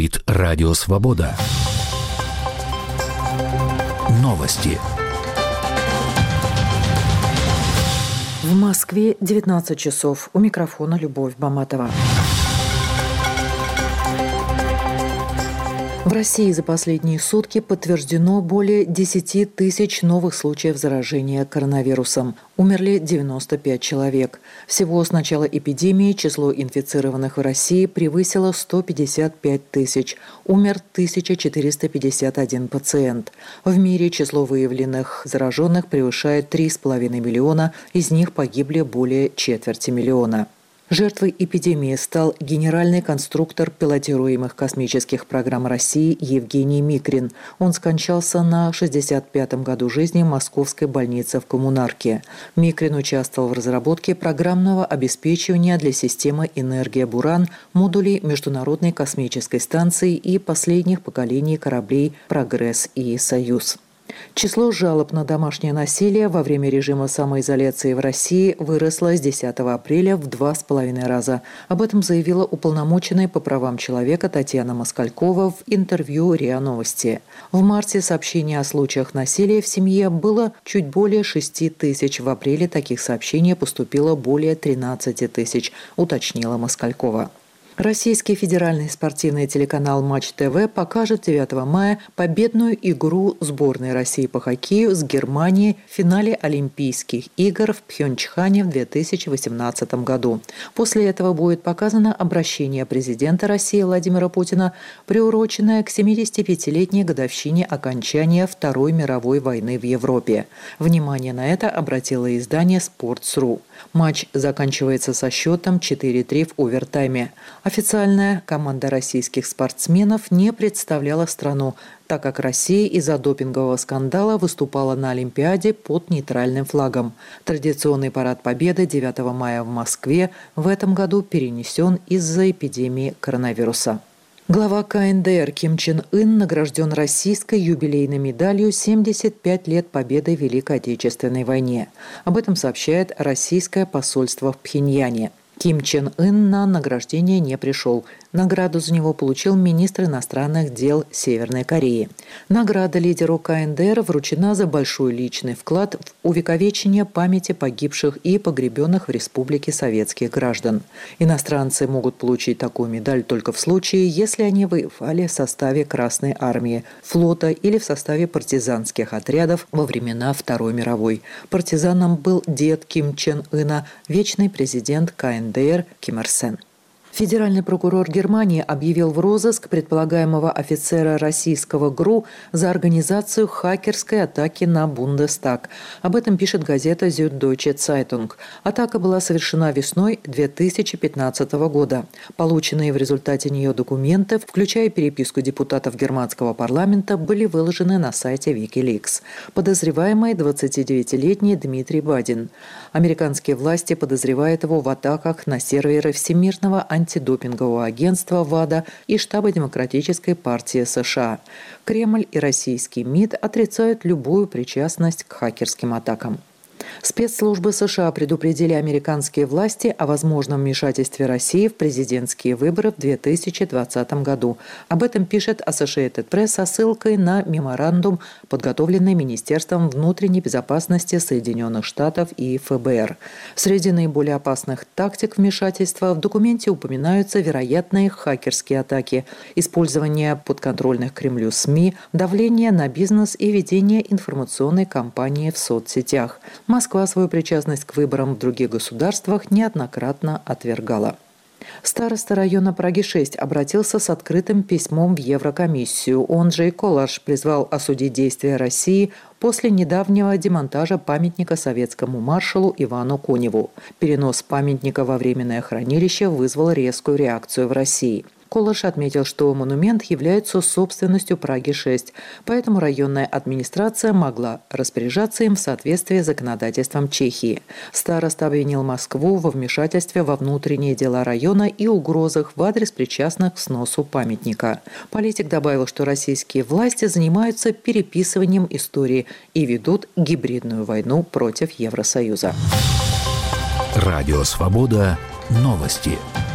Говорит Радио Свобода. Новости. В Москве 19 часов. У микрофона Любовь Баматова. В России за последние сутки подтверждено более 10 тысяч новых случаев заражения коронавирусом. Умерли 95 человек. Всего с начала эпидемии число инфицированных в России превысило 155 тысяч. Умер 1451 пациент. В мире число выявленных зараженных превышает 3,5 миллиона, из них погибли более четверти миллиона. Жертвой эпидемии стал генеральный конструктор пилотируемых космических программ России Евгений Микрин. Он скончался на 65-м году жизни в московской больнице в Коммунарке. Микрин участвовал в разработке программного обеспечивания для системы «Энергия-Буран», модулей Международной космической станции и последних поколений кораблей «Прогресс» и «Союз». Число жалоб на домашнее насилие во время режима самоизоляции в России выросло с 10 апреля в 2,5 раза. Об этом заявила уполномоченная по правам человека Татьяна Москалькова в интервью РИА Новости. В марте сообщений о случаях насилия в семье было чуть более 6 тысяч. В апреле таких сообщений поступило более 13 тысяч, уточнила Москалькова. Российский федеральный спортивный телеканал «Матч ТВ» покажет 9 мая победную игру сборной России по хоккею с Германией в финале Олимпийских игр в Пхьончхане в 2018 году. После этого будет показано обращение президента России Владимира Путина, приуроченное к 75-летней годовщине окончания Второй мировой войны в Европе. Внимание на это обратило издание «Sports.ru». Матч заканчивается со счетом 4-3 в овертайме. Официальная команда российских спортсменов не представляла страну, так как Россия из-за допингового скандала выступала на Олимпиаде под нейтральным флагом. Традиционный парад Победы 9 мая в Москве в этом году перенесен из-за эпидемии коронавируса. Глава КНДР Ким Чен Ын награжден российской юбилейной медалью «75 лет победы в Великой Отечественной войне». Об этом сообщает российское посольство в Пхеньяне. Ким Чен Ын на награждение не пришел. Награду за него получил министр иностранных дел Северной Кореи. Награда лидеру КНДР вручена за большой личный вклад в увековечение памяти погибших и погребенных в республике советских граждан. Иностранцы могут получить такую медаль только в случае, если они воевали в составе Красной армии, флота или в составе партизанских отрядов во времена Второй мировой. Партизаном был дед Ким Чен Ына, вечный президент КНДР Ким Ир Сен. Федеральный прокурор Германии объявил в розыск предполагаемого офицера российского ГРУ за организацию хакерской атаки на Бундестаг. Об этом пишет газета Süddeutsche Zeitung. Атака была совершена весной 2015 года. Полученные в результате нее документы, включая переписку депутатов германского парламента, были выложены на сайте Wikileaks. Подозреваемый 29-летний Дмитрий Бадин. Американские власти подозревают его в атаках на серверы Всемирного антидопингового агентства ВАДА и штаба Демократической партии США. Кремль и российский МИД отрицают любую причастность к хакерским атакам. Спецслужбы США предупредили американские власти о возможном вмешательстве России в президентские выборы в 2020 году. Об этом пишет Associated Press со ссылкой на меморандум, подготовленный Министерством внутренней безопасности Соединенных Штатов и ФБР. Среди наиболее опасных тактик вмешательства в документе упоминаются вероятные хакерские атаки, использование подконтрольных Кремлю СМИ, давление на бизнес и ведение информационной кампании в соцсетях. Москва свою причастность к выборам в других государствах неоднократно отвергала. Староста района Праги-6 обратился с открытым письмом в Еврокомиссию. Онджей Колаш призвал осудить действия России после недавнего демонтажа памятника советскому маршалу Ивану Коневу. Перенос памятника во временное хранилище вызвал резкую реакцию в России. Колаш отметил, что монумент является собственностью Праги-6, поэтому районная администрация могла распоряжаться им в соответствии с законодательством Чехии. Староста обвинил Москву во вмешательстве во внутренние дела района и угрозах в адрес причастных к сносу памятника. Политик добавил, что российские власти занимаются переписыванием истории и ведут гибридную войну против Евросоюза. Радио Свобода. Новости.